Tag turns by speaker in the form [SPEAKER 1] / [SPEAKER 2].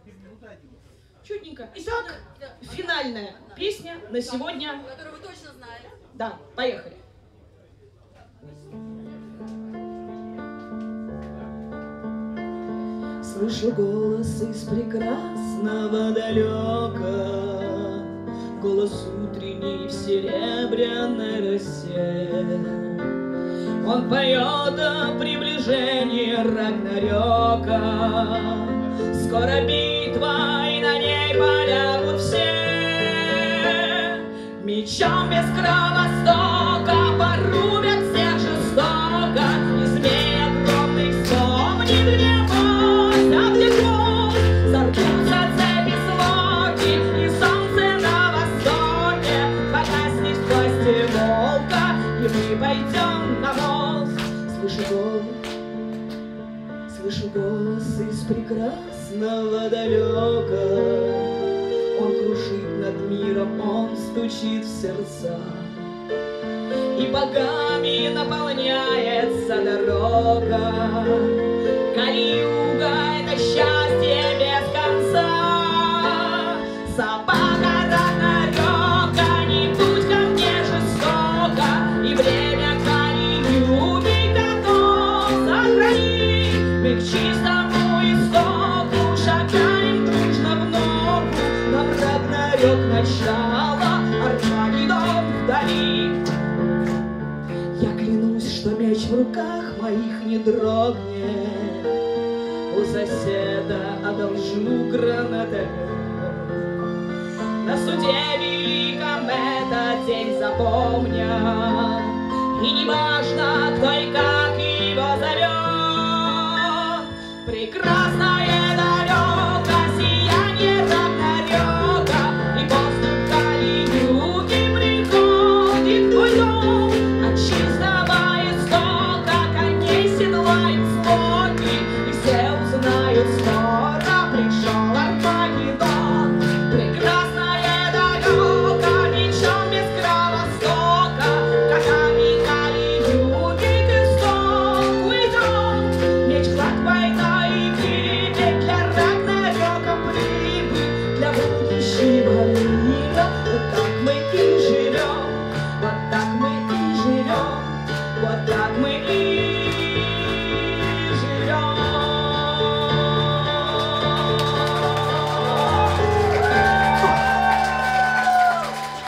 [SPEAKER 1] Чудненько. Итак, финальная песня на сегодня.
[SPEAKER 2] Которую вы точно знаете.
[SPEAKER 1] Да, поехали. Слышу голос из прекрасного далека, голос утренний в серебряной росе. Он поет о приближении Рагнарёка. Скоро битва, и на ней полягут все. Мечом без кровостока порубят всех жестоко, и змей огромный вспомнит небось, облекут, сорвутся цепи слоги, и солнце на востоке погаснет в власти волка, и мы пойдем на мост. Слышу голос из прекрасного далека. Он кружит над миром, он стучит в сердца, и богами наполняется дорога. Кали-юга — это счастье без конца. Собака Рагнарёка, не будь ко мне жестоко, и время Кали-юги готов сохранить. Мы к чистому истоку шагаем дружно в ногу. Нам Рагнарёк начало, Армагеддон вдали. Я клянусь, что меч в руках моих не дрогнет. У соседа одолжу гранатомет. На суде великом этот день запомнят, и не важно, кто и как его зовет. Прекрасное далеко сияние Рагнарёка, и после Кали-юги приходит твой дом. От чистого истока коней седлают слоги, и все узнают скоро пришел Армагеддон. Прекрасное далеко, мечом без кровостока, когами Кали-юги к истоку идем. Меч, клад, война и гибель для Рагнарёка прибыль, для будущего мира. Вот так мы и живем, вот так мы и живем, вот так мы и